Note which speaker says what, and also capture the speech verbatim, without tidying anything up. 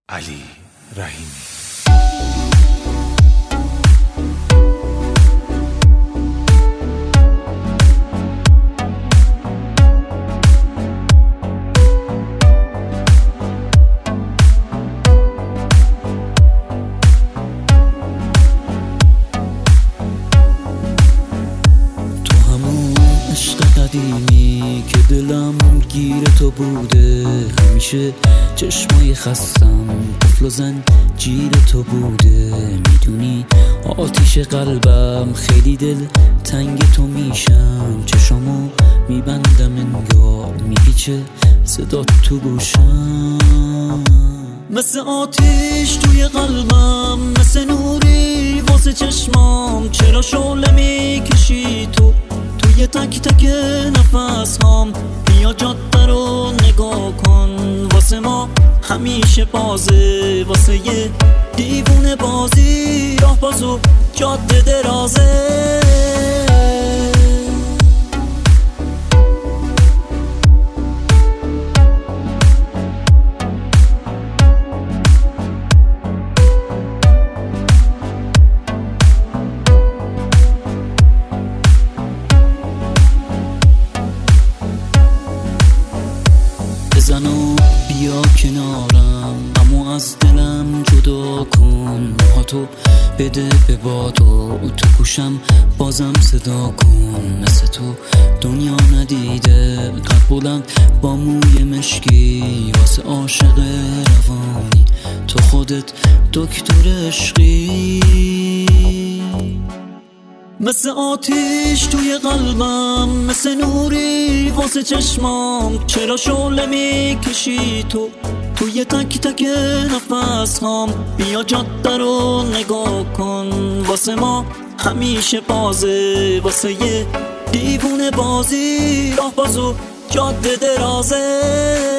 Speaker 1: علی رحیمی.
Speaker 2: قدیمی که دلم گیر تو بوده، همیشه چشمای خستم قفل و زنجیر تو بوده. میدونی آتیش قلبم خیلی دل تنگ تو میشم، چشامو میبندم انگار میپیچه صدات تو گوشم. مثل آتیش توی قلبم، مثل نوری واسه چشمام، چرا شعله میکشی تو توی تک تک نفس هام. بیا جاده رو نگاه کن، واسه ما همیشه بازه، واسه یه دیوونه بازی راه باز و جاده درازه. بزن و بیا کنارم، اما از دلم جدا کن. تو بده به باد و تو گوشم بازم صدا کن. مثل تو دنیا ندیده، قد بلند با موی مشکی، واسه عاشق روانی تو خودت دکتر عشقی. مثل آتیش توی قلبم، مثل نوری واسه چشمام، چرا شعله میکشی تو توی تک تک نفس هام. بیا جاده رو نگاه کن، واسه ما همیشه بازه، واسه یه دیوونه بازی راه باز و جاده درازه.